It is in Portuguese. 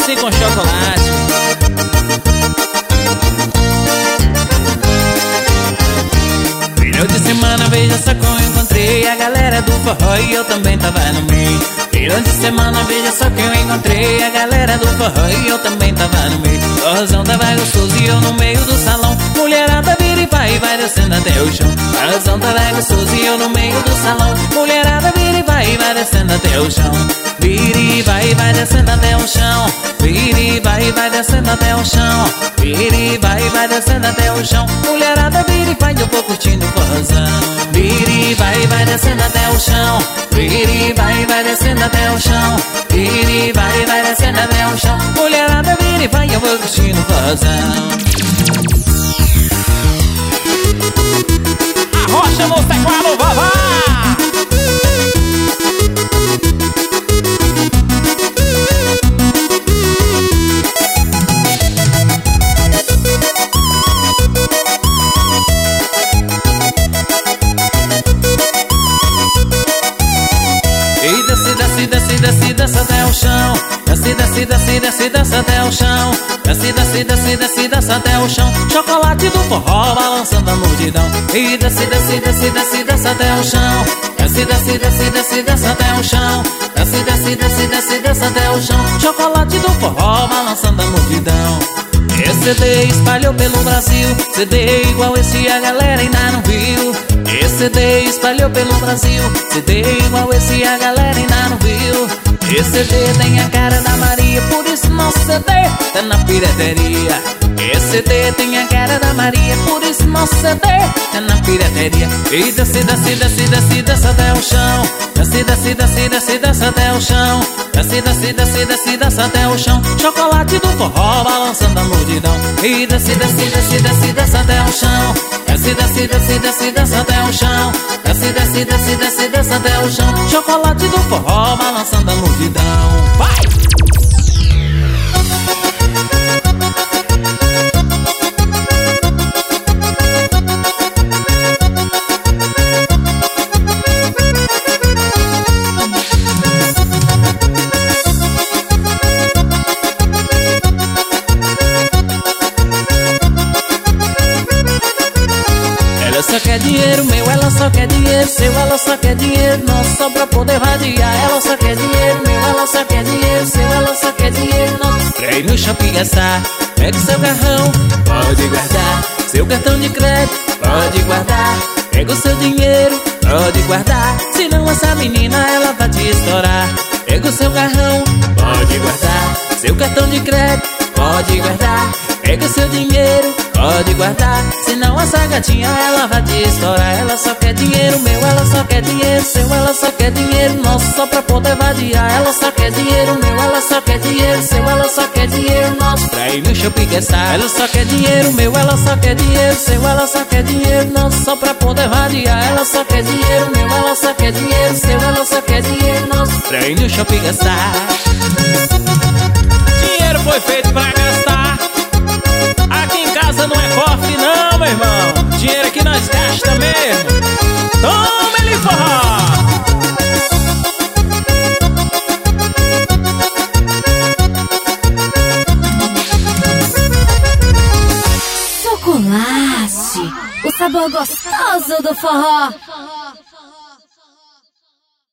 doce com chocolate. Final de semana, veja só como eu encontrei a galera do forró e eu também tava no meio. Final de semana, veja só que eu encontrei a galera do forró e eu também tava no meio. Forrozão tava gostoso e eu no meio do salão. Mulherada vira e vai descendo até o chão. Forrozão tava gostoso e eu no meio do salão. Mulherada vira e vai descendo até o chão. Vira e vai descendo até o chão. Vira e vai descendo até o chão. Vira e vai descendo até o chão. Mulherada vira e vai, eu vou curtindo o forrozão. Vira e vai descendo até o chão. Vira e vai descendo até o chão. Vira e vai descendo até o chão. Mulherada vira e vai, eu vou curtindo o forrozão. Arrocha no teclado, vovó! Desce até o chão. Desce até o chão. Desce até o chão. Chocolate do forró balançando a multidão. E desce até o chão. Desce até o chão. Desce até o chão. Chocolate do forró balançando a multidão. Esse CD espalhou pelo Brasil. CD igual esse a galera ainda não viu. Esse CD espalhou pelo Brasil. CD igual esse a galera ainda não viu. Esse CD tem a cara da Maria, por isso nosso CD tá na pirateria. Esse CD tem a cara da Maria, por isso nosso CD tá na pirateria. E desce até o chão. Desce até o chão. Desce até o chão. Chocolate do forró balançando a multidão. E desce até o chão. Desce até o chão. Desce até o chão. Chocolate do forró balançando a multidão. Vai! Ela só quer dinheiro meu, ela só quer dinheiro seu, ela só quer dinheiro nosso só pra poder vadiar. Ela só quer dinheiro meu, ela só quer dinheiro seu, ela só quer dinheiro nosso. Pra ir no shopping gastar, pega o seu carrão, pode guardar. Seu cartão de crédito, pode guardar. Pega o seu dinheiro, pode guardar. Senão essa menina ela vai te estourar. Pega o seu carrão, pode guardar. Seu cartão de crédito, pode guardar. Pega o seu dinheiro, pode guardar. Senão essa gatinha ela vai te estourar. Ela só quer dinheiro meu, ela só quer dinheiro seu, ela só quer dinheiro nosso só pra poder vadiar. Ela só quer dinheiro meu, ela só quer dinheiro seu, ela só quer dinheiro nosso pra ir no shopping gastar. Ela só quer dinheiro meu, ela só quer dinheiro seu, ela só quer dinheiro nosso só pra poder vadiar. Ela só quer dinheiro meu, ela só quer dinheiro seu, ela só quer dinheiro nosso pra ir no shopping gastar. Dinheiro foi feito pra gastar. Aqui em casa não é cofre não, meu irmão. Dinheiro que nós gasta mesmo. Toma ele forró. Chocolate, o sabor gostoso do forró.